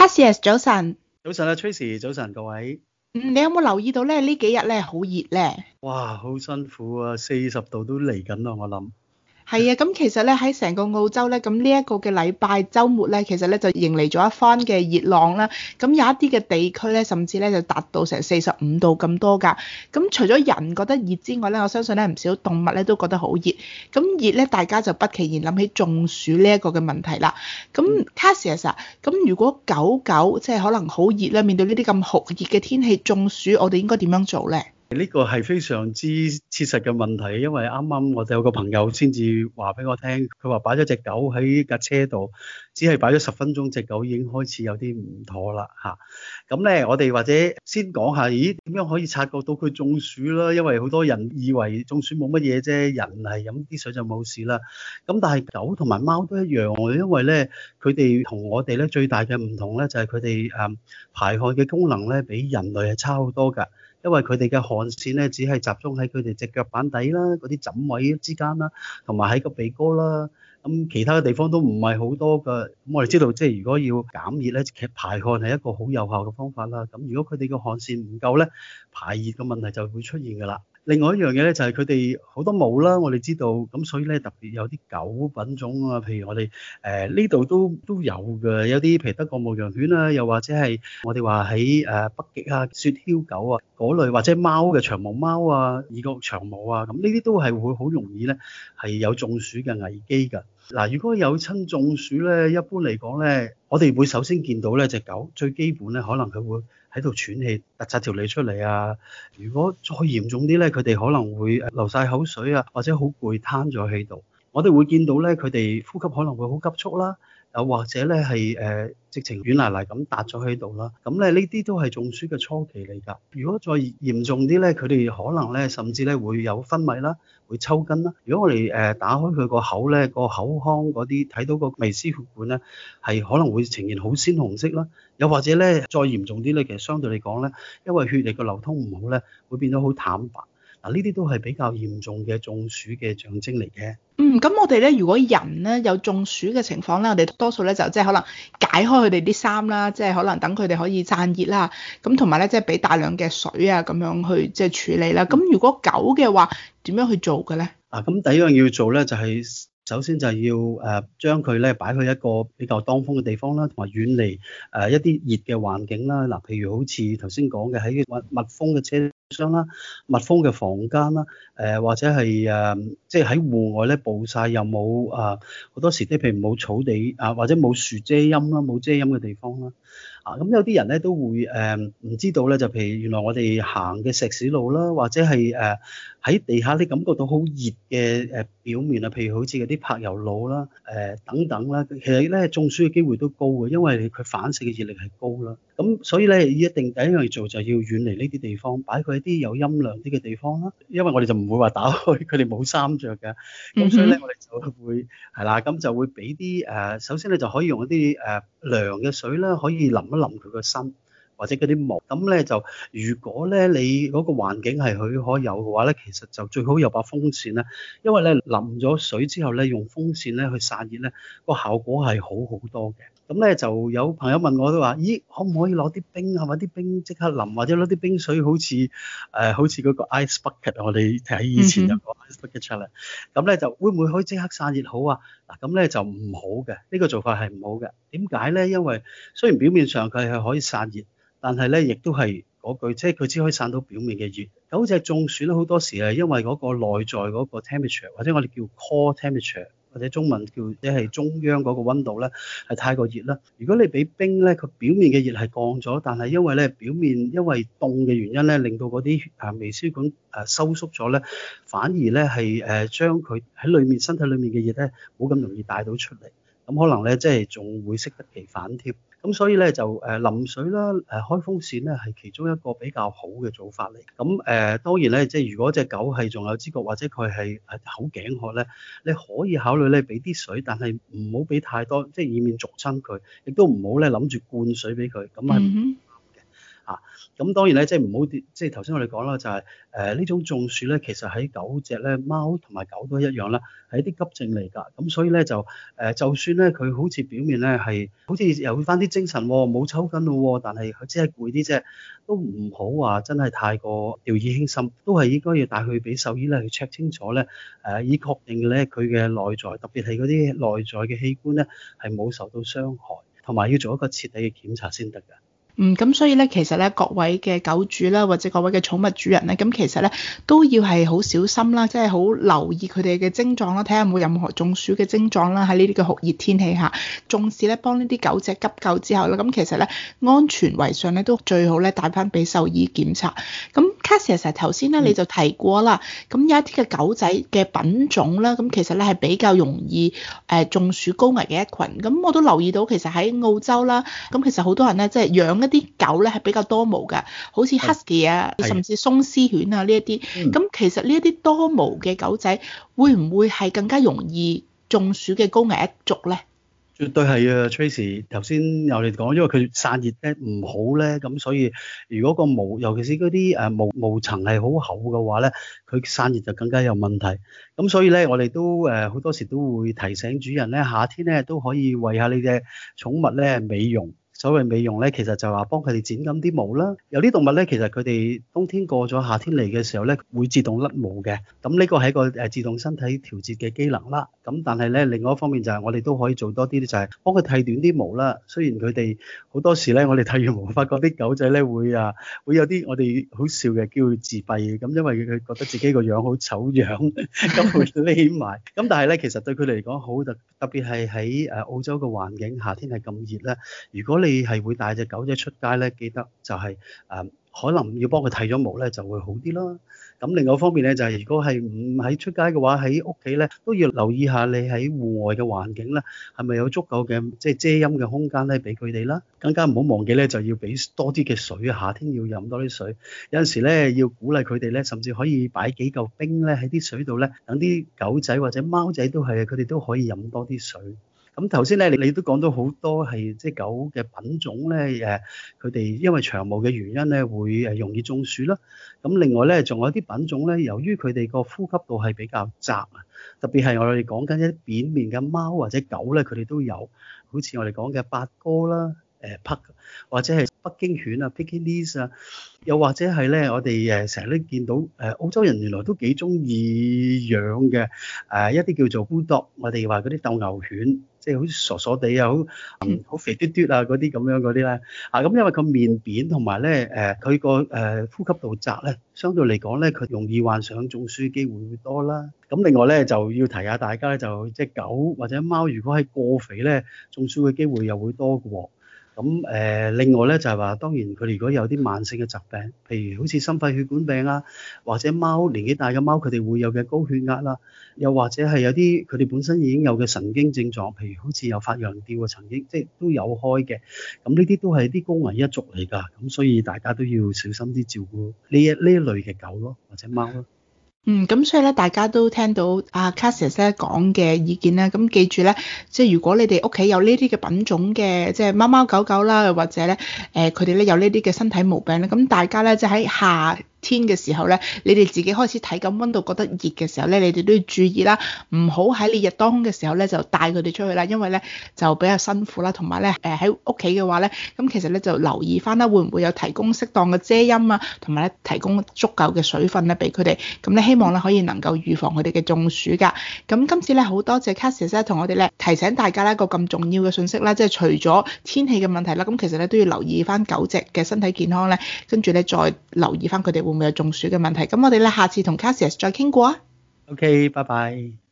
Cassius 早晨， 早晨啊，Tracy，早晨各位。 你有冇留意到咧？呢幾日咧好熱咧？ 哇，好辛苦啊，40度都嚟緊啦，我諗。 係啊，咁其實咧喺成個澳洲咧，咁呢一個嘅禮拜週末咧，其實咧就迎嚟咗一番嘅熱浪啦。咁有一啲嘅地區咧，甚至咧就達到成45度咁多㗎。咁除咗人覺得熱之外咧，我相信咧唔少動物咧都覺得好熱。咁熱咧，大家就不期然諗起中暑呢一個嘅問題啦。咁 Cassius 啊，咁如果狗狗即係可能好熱咧，面對呢啲咁酷熱嘅天氣中暑，我哋應該點樣做咧？ 呢個係非常之切實嘅問題，因為啱啱我哋有個朋友先至話俾我聽，佢話擺咗隻狗喺架車度，只係擺咗10分鐘，隻狗已經開始有啲唔妥啦嚇。咁咧，我哋或者先講下，點樣可以察覺到佢中暑啦？因為好多人以為中暑冇乜嘢啫，人係飲啲水就冇事啦。咁但係狗同埋貓都一樣喎，因為咧佢哋同我哋咧最大嘅唔同咧就係佢哋排汗嘅功能咧比人類係差好多㗎。因為佢哋嘅汗腺咧，只係集中喺佢哋隻腳板底啦、嗰啲枕位之間啦，同埋喺個鼻哥啦。咁其他嘅地方都唔係好多㗎。咁我哋知道，即係如果要減熱咧，其實排汗係一個好有效嘅方法啦。咁如果佢哋嘅汗腺唔夠咧，排熱嘅問題就會出現㗎啦。另外一樣嘢咧，就係佢哋好多毛啦，我哋知道，咁所以咧特別有啲狗品種啊，譬如我哋呢度都有嘅，有啲譬如德國牧羊犬啊，又或者係我哋話喺北極啊雪橇狗啊嗰類，或者貓嘅長毛貓啊、異國長毛啊，咁呢啲都係會好容易咧係有中暑嘅危機㗎。嗱，如果有親中暑咧，一般嚟講咧，我哋會首先見到咧隻狗最基本咧，可能佢會喺度喘氣，突晒條脷出嚟啊！如果再嚴重啲咧，佢哋可能會流晒口水啊，或者好攰攤咗喺度。我哋會見到咧，佢哋呼吸可能會好急促啦，又或者咧係直情軟賴賴咁笪咗喺度啦。咁咧呢啲都係中暑嘅初期嚟㗎。如果再嚴重啲咧，佢哋可能咧甚至咧會有昏迷啦，會抽筋啦。如果我哋打開佢個口咧，個口腔嗰啲睇到個微絲血管咧，係可能會呈現好鮮紅色啦。又或者咧再嚴重啲咧，其實相對嚟講咧，因為血液嘅流通唔好咧，會變到好淡白。嗱，呢啲都係比較嚴重嘅中暑嘅象徵嚟嘅。 咁我哋咧，如果人咧有中暑嘅情況咧，我哋多數咧就即係可能解開佢哋啲衫啦，即係可能等佢哋可以散熱啦。咁同埋咧，即係俾大量嘅水啊，咁樣去即係處理啦。咁如果狗嘅話，點樣去做嘅咧？ 咁第一樣要做咧就係首先就係要將佢咧擺去一個比較當風嘅地方啦，同埋遠離一啲熱嘅環境啦。嗱，譬如好似頭先講嘅喺密封嘅車廂啦、密封嘅房間啦，或者係即係喺戶外咧暴曬又冇好多時啲譬如冇草地或者冇樹遮陰啦、冇遮陰嘅地方啦。咁有啲人咧都會唔知道咧，就譬如原來我哋行嘅石屎路啦，或者係喺地下你感覺到好熱嘅表面啊，譬如好似嗰啲柏油路啦、等等啦，其實咧中暑嘅機會都高嘅，因為佢反射嘅熱力係高啦。咁所以咧一定第一樣要做就要遠離呢啲地方，擺佢一啲有陰涼啲嘅地方啦。因為我哋就唔會話打開佢哋冇衫着嘅，咁所以咧我哋就會係啦，咁就會俾啲首先咧就可以用一啲涼嘅水啦，可以淋一淋佢個身或者嗰啲毛。咁咧就如果咧你嗰個環境係許可有嘅話咧，其實就最好有把風扇啦，因為咧淋咗水之後咧，用風扇咧去散熱咧，個效果係好好多嘅。咁咧就有朋友問我都話：咦，可唔可以攞啲冰啊？揾啲冰即刻淋，或者攞啲冰水好似嗰個 ice bucket，我哋睇以前有個 ice bucket 出嚟。咁咧就會唔會可以即刻散熱好啊？嗱，咁咧就唔好嘅，呢個做法係唔好嘅。點解咧？因為雖然表面上佢係可以散熱，但係咧亦都係嗰句，即係佢只可以散到表面嘅熱。狗隻中暑咧好多時係因為嗰個內在嗰個 temperature，或者我哋叫 core temperature，或者中文叫即係中央嗰個溫度咧係太過熱啦。如果你俾冰咧，佢表面嘅熱係降咗，但係因為咧表面因為凍嘅原因咧，令到嗰啲微絲管收縮咗咧，反而咧係將佢喺裏面身體裏面嘅熱咧冇咁容易帶到出嚟。咁可能咧即係仲會適得其反添。咁所以咧就淋水啦，開風扇咧係其中一個比較好嘅做法嚟。咁當然咧，即係如果隻狗係仲有知覺，或者佢係好頸渴咧，你可以考慮咧俾啲水，但係唔好俾太多，即係以免灼親佢，亦都唔好咧諗住灌水俾佢，咁係唔啱嘅。 啊。咁當然咧，即係唔好即係頭先我哋講啦，就係呢種中暑咧，其實喺狗隻咧、貓同埋狗都一樣啦，係一啲急症嚟㗎。咁所以咧就算咧佢好似表面咧係好似有翻啲精神喎，冇抽筋咯喎，但係佢只係攰啲啫，都唔好話真係太過掉以輕心，都係應該要帶佢俾獸醫咧去 check 清楚咧，以確定咧佢嘅內在，特別係嗰啲內在嘅器官咧係冇受到傷害，同埋要做一個徹底嘅檢查先得㗎。 咁所以咧，其實咧，各位嘅狗主啦，或者各位嘅寵物主人咧，咁其實咧都要係好小心啦，即係好留意佢哋嘅症狀啦，睇下有冇任何中暑嘅症狀啦。喺呢啲嘅酷熱天氣下，縱使咧幫呢啲狗隻急救之後咧，咁其實咧安全為上咧，都最好咧帶翻俾獸醫檢查。咁 Cassius 頭先咧你就提過啦，咁有一啲嘅狗仔嘅品種啦，咁其實咧係比較容易中暑高危嘅一群。咁我都留意到，其實喺澳洲啦，咁其實好多人咧即係養一啲狗咧係比較多毛㗎，好似 Husky 啊，甚至鬆獅犬啊呢一啲。咁其實呢一啲多毛嘅狗仔會唔會係更加容易中暑嘅高危一族咧？ 絕對係啊，Tracy 頭先我哋講，因為佢散熱咧唔好咧，咁所以如果個毛，尤其是嗰啲毛層係好厚嘅話咧，佢散熱就更加有問題。咁所以咧，我哋都好多時都會提醒主人咧，夏天咧都可以為下你嘅寵物咧美容。所謂美容咧，其實就話幫佢哋剪緊啲毛啦。有啲動物咧，其實佢哋冬天過咗夏天嚟嘅時候咧，會自動甩毛嘅。咁呢個係一個自動身體調節嘅機能啦。咁但係咧，另外一方面就係我哋都可以做多啲，就係幫佢剃短啲毛啦。雖然佢哋好多時咧，我哋剃完毛發覺啲狗仔咧會有啲我哋好笑嘅，叫佢自閉嘅。咁因為佢覺得自己個樣好醜樣，咁會匿埋。咁但係咧，其實對佢嚟講好特別係喺澳洲嘅環境，夏天係咁熱咧。如果你係會帶隻狗仔出街咧，記得就係可能要幫佢剃咗毛咧，就會好啲啦。咁另外一方面咧，就係如果係唔喺出街嘅話，喺屋企咧都要留意下你喺戶外嘅環境咧，係咪有足夠嘅即係遮陰嘅空間咧，俾佢哋啦。更加唔好忘記咧，就要俾多啲嘅水，夏天要飲多啲水。有陣時咧，要鼓勵佢哋咧，甚至可以擺幾嚿冰咧喺啲水度咧，等啲狗仔或者貓仔都係，佢哋都可以飲多啲水。咁頭先咧，你都講到好多係即係狗嘅品種咧，佢哋因為長毛嘅原因咧，會容易中暑啦。咁另外咧，仲有啲品種咧，由於佢哋個呼吸道係比較窄啊，特別係我哋講緊一啲扁面嘅貓或者狗咧，佢哋都有，好似我哋講嘅八哥啦、Pug 或者係北京犬啊、Pekingese 啊，又或者係咧，我哋成日都見到澳洲人原來都幾中意養嘅一啲叫做 Bulldog，我哋話嗰啲鬥牛犬。即係好似傻傻地啊，好肥嘟嘟啊嗰啲咁樣嗰啲咧，咁因為佢面扁同埋咧佢個呼吸道窄咧，相對嚟講咧佢容易患上中暑機會會多啦。咁另外咧就要提下大家咧，就即係狗或者貓如果係過肥咧，中暑嘅機會又會多嘅喎。咁另外咧就係話，當然佢哋如果有啲慢性嘅疾病，譬如好似心肺血管病啊，或者貓年紀大嘅貓佢哋會有嘅高血壓啦，又或者係有啲佢哋本身已經有嘅神經症狀，譬如好似有發羊吊啊，曾經即係都有開嘅。咁呢啲都係啲高危一族嚟㗎，咁所以大家都要小心啲照顧呢一類嘅狗咯，或者貓咯。 咁所以咧，大家都聽到阿 Cassius 咧講嘅意見咧，咁記住咧，即係如果你哋屋企有呢啲嘅品種嘅，即係貓貓狗狗啦，或者咧，佢哋咧有呢啲嘅身體毛病咧，咁大家咧即係喺夏天嘅時候咧，你哋自己開始體感溫度覺得熱嘅時候咧，你哋都要注意啦，唔好喺烈日當空嘅時候咧就帶佢哋出去啦，因為咧就比較辛苦啦，同埋咧喺屋企嘅話咧，咁其實咧就留意翻啦，會唔會有提供適當嘅遮陰啊，同埋咧提供足夠嘅水分咧俾佢哋，咁咧希望咧可以能夠預防佢哋嘅中暑㗎。咁今次咧好多謝 Cassius 咧同我哋咧提醒大家咧一個咁重要嘅信息啦，即係除咗天氣嘅問題啦，咁其實咧都要留意翻狗隻嘅身體健康咧，跟住咧再留意翻佢哋會唔會有中暑嘅問題。咁我哋咧下次同 Cassius 再傾過啊。 OK，拜拜。